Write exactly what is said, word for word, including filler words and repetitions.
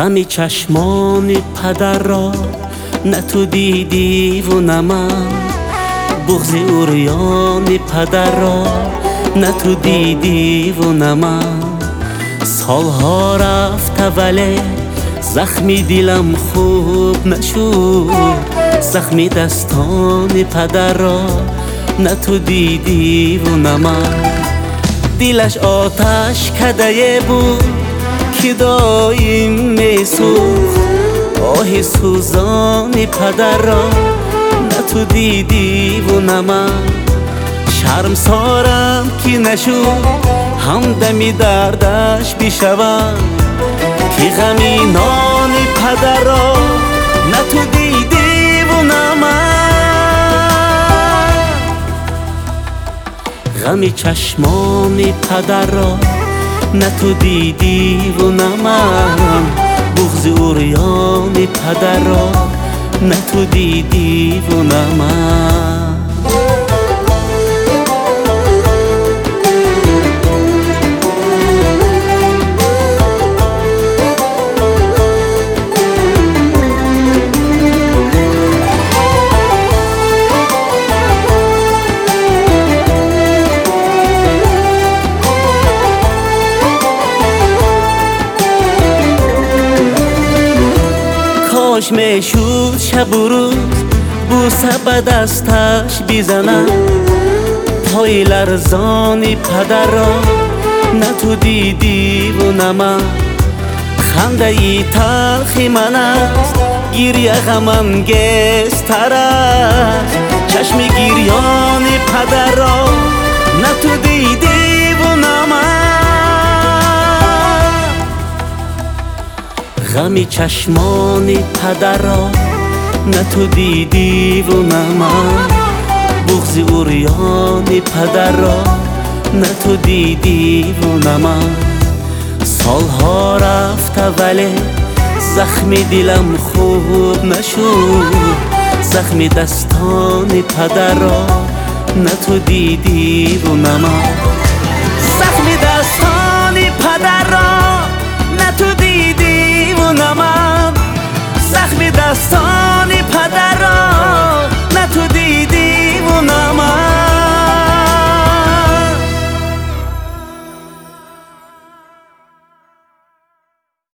غم چشمان پدر را نه تو دیدی و نه من، بغض عریان پدر را نه تو دیدی و نه من. سالها رفته ولی زخمی دلم خوب نشد، زخمی دستان پدر را نه تو دیدی و نه من. دلش آتش کده بود که دایم میسوخت، آه سوزان پدر را نه تو دیدی و نه من. شرم سارم که نشد همدمی دردش بشوم، که غمی نان پدر را نه تو دیدی و نه من. غمی چشمان پدر را نه تو دیدی و نه من، بغض عریان پدر را نه تو دیدی و نه من. کاش میشد شب و روز بوسه به دستش بزنم، پای لرزان پدر را نه تو دیدی و نه من. خنده ای تلخ من است، گریه غم‌انگیزتر است، چشم گریان پدر را نه تو دیدی و نه من. غمی چشمان پدر را نه تو دیدی و نه من، بغض عریان پدر را نه تو دیدی و نه من. سالها رفته ولی زخمی دلم خوب نشد، زخمی دستان پدر را نه تو دیدی و نه من. زخمی دستان پدر را نه تو دیدی و نه من، زخمی دستان